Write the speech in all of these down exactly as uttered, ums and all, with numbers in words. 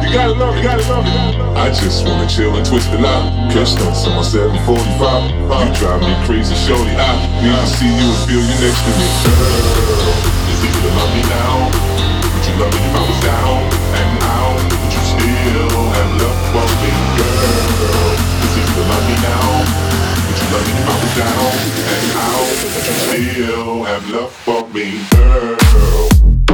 You gotta love, you gotta love, you gotta love. I just wanna chill and twist it out. Catch stunts on my seven forty-five. You drive me crazy, shorty. I need to see you and feel you next to me. Girl, it's easy to love me now. Would you love me if I was down and out? Would you still have love for me? Girl, it's easy to love me now. Would you love me if I was down and out? Would you still have love for me? Girl.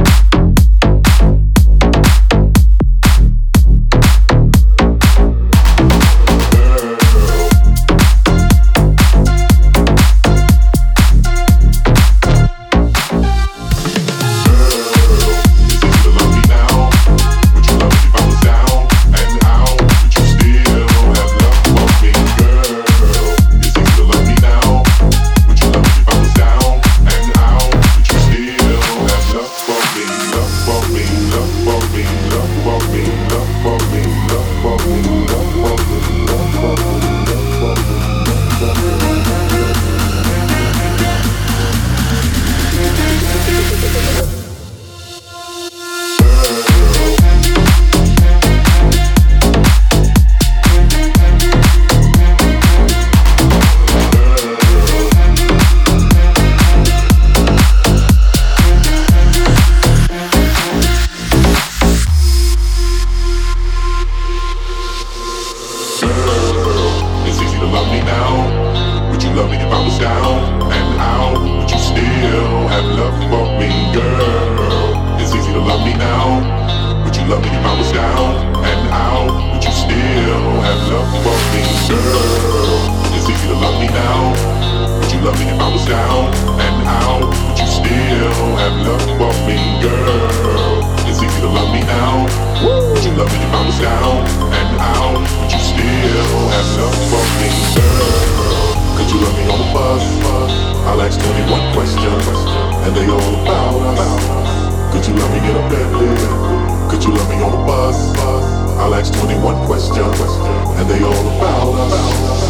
Could you love me on the bus? I'll ask twenty-one questions, and they all about us.